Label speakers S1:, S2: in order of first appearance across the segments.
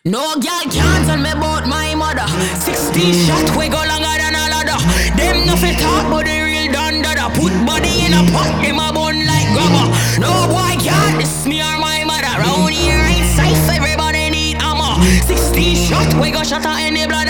S1: No girl can't tell me about my mother. 16 shot, we go longer than a ladder. Them nothing talk but the real done dada. Put body in a pot, them a bun like grabber. No boy can't diss me or my mother. Round here ain't safe, everybody need armor. 16 shot, we go shot her in the bladder.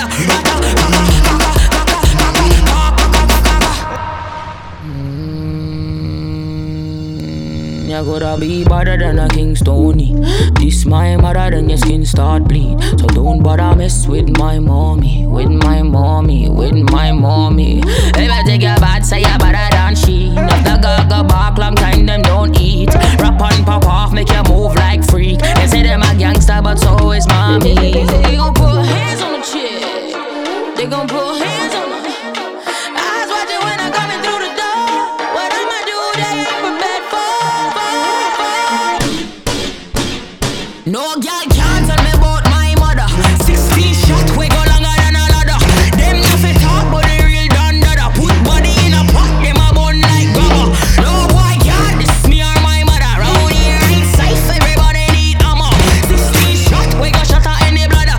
S1: You gotta be better than a King Stony. This my mother, then your skin start bleed. So don't bother mess with my mommy, with my mommy, with my mommy. If I take your bad, say you better than she. If the gaga bark long time, them don't eat. Rap and pop off, make you move like freak. They say them a gangster, but so is mommy. They gon' put hands on the chick. They gon' put hands on her. Eyes watching when I'm coming through the door. What I'ma do, they ain't prepared for. No girl can't tell me about my mother. 16 shot, we go longer than a ladder. Them nothing talk but the real done dada. Put body in a pot, them a bun like grabber. No boy can't diss me or my mother. Round here ain't safe, everybody need armor. 16 shot, we go shot her in the bladder.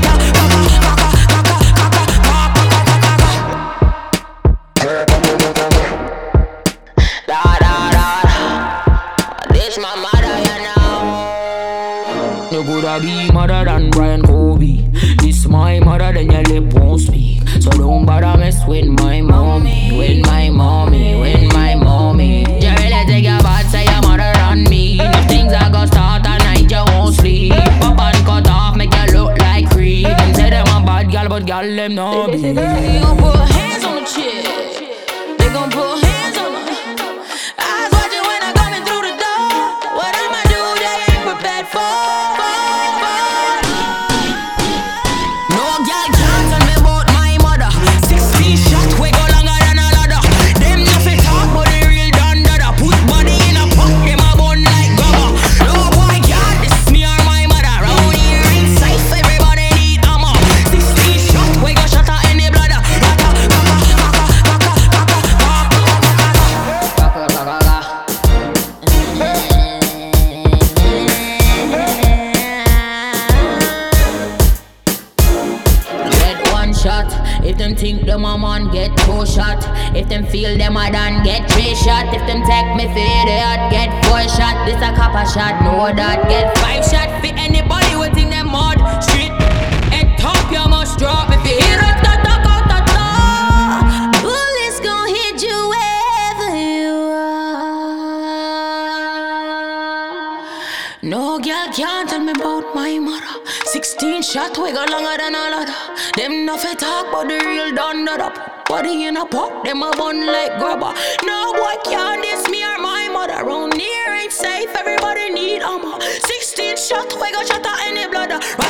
S1: This my mother, you know. You coulda be mother than Brian Kobe. This my mother, then your lip won't speak. So don't bother mess with my mommy, with my mommy, with my mommy. You really take your bad, say your mother than me. If things are gonna start at night, you won't sleep. Pop and cut off, make you look like creep. Them say them a bad gal, but gal them no be. They gon' put hands on the chick. They gon' put hands on her. Eyes watching when I'm coming through the door. What I'ma do, they ain't prepared for. If them think them a man, get 2 shot. If them feel them a done, get 3 shot. If them take me for idiot, get 4 shot. This a copper shot, know that. Get 5 shot for anybody who think them mud. Street, head top, you must drop. If you hear it, bullets gon' hit you wherever you are. No girl can't tell me about my mother. 16 shot, we go longer than a ladder. Them nothing talk but the real done that up. Body in a pot, them a bun like grabber. No boy can't diss me or my mother. Round here ain't safe, everybody need armor. 16 shot, we go shot her in the bladder.